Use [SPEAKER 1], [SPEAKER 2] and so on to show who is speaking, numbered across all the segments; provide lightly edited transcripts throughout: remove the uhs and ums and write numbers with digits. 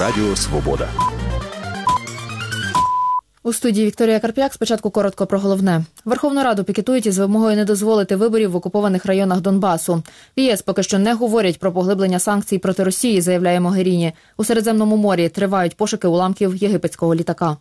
[SPEAKER 1] Радіо Свобода.
[SPEAKER 2] У студії Вікторія Карп'як. Спочатку коротко про головне. Верховну Раду пікетують із вимогою не дозволити виборів в окупованих районах Донбасу. В ЄС поки що не говорять про поглиблення санкцій проти Росії, заявляє Могеріні. У Середземному морі тривають пошуки уламків єгипетського літака.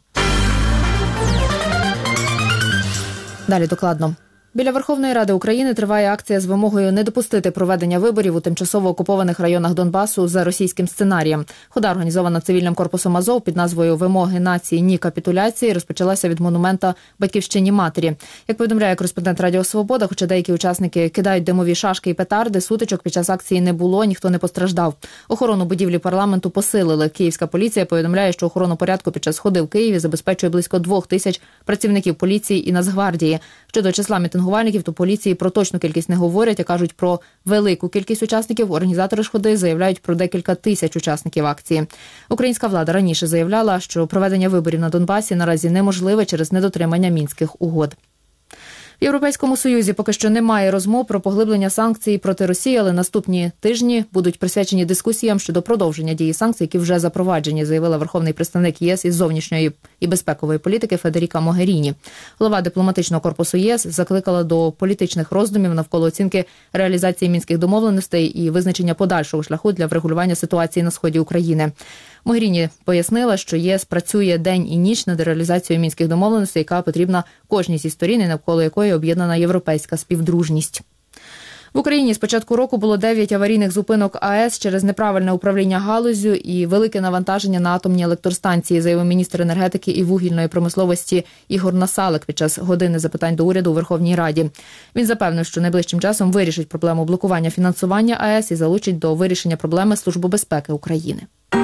[SPEAKER 2] Далі докладно. Біля Верховної Ради України триває акція з вимогою не допустити проведення виборів у тимчасово окупованих районах Донбасу за російським сценарієм. Хода, організована цивільним корпусом Азов під назвою «Вимоги нації, ні капітуляції», розпочалася від монумента Батьківщині матері. Як повідомляє кореспондент Радіо Свобода, хоча деякі учасники кидають димові шашки і петарди, сутичок під час акції не було, ніхто не постраждав. Охорону будівлі парламенту посилили. Київська поліція повідомляє, що охорону порядку під час ходи в Києві забезпечує близько 2000 працівників поліції і Нацгвардії. Щодо числа мітингувальників, то поліції про точну кількість не говорять, а кажуть про велику кількість учасників. Організатори ж ходи заявляють про декілька тисяч учасників акції. Українська влада раніше заявляла, що проведення виборів на Донбасі наразі неможливе через недотримання Мінських угод. В Європейському Союзі поки що немає розмов про поглиблення санкцій проти Росії, але наступні тижні будуть присвячені дискусіям щодо продовження дії санкцій, які вже запроваджені, заявила верховний представник ЄС із зовнішньої і безпекової політики Федеріка Могеріні. Голова дипломатичного корпусу ЄС закликала до політичних роздумів навколо оцінки реалізації мінських домовленостей і визначення подальшого шляху для врегулювання ситуації на сході України. Могеріні пояснила, що ЄС працює день і ніч над реалізацією мінських домовленостей, яка потрібна кожній зі сторін, навколо якої об'єднана європейська співдружність. В Україні з початку року було 9 аварійних зупинок АЕС через неправильне управління галуззю і велике навантаження на атомні електростанції, заявив міністр енергетики і вугільної промисловості Ігор Насалик під час години запитань до уряду у Верховній Раді. Він запевнив, що найближчим часом вирішить проблему блокування фінансування АЕС і залучить до вирішення проблеми Службу безпеки України.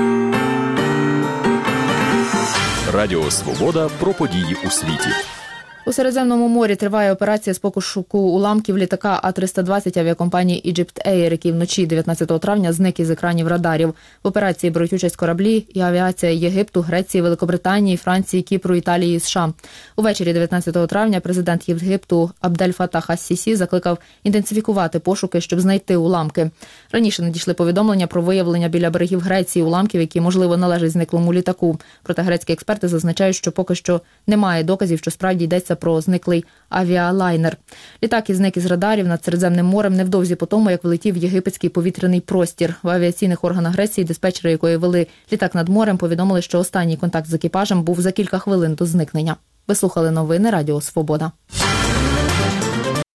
[SPEAKER 1] Радіо Свобода про події у світі.
[SPEAKER 2] У Середземному морі триває операція з пошуку уламків літака А-320 авіакомпанії Egypt Air, який вночі 19 травня зник із екранів радарів. В операції беруть участь кораблі і авіація Єгипту, Греції, Великобританії, Франції, Кіпру, Італії і США. Увечері 19 травня президент Єгипту Абдель Фатах ас-Сісі закликав інтенсифікувати пошуки, щоб знайти уламки. Раніше надійшли повідомлення про виявлення біля берегів Греції уламків, які, можливо, належать зниклому літаку. Проте грецькі експерти зазначають, що поки що немає доказів, що справді йдеться про зниклий авіалайнер. Літак зник із радарів над Середземним морем невдовзі по тому, як влетів єгипетський повітряний простір. В авіаційних органах Греції диспетчери, якої вели літак над морем, повідомили, що останній контакт з екіпажем був за кілька хвилин до зникнення. Ви слухали новини Радіо Свобода.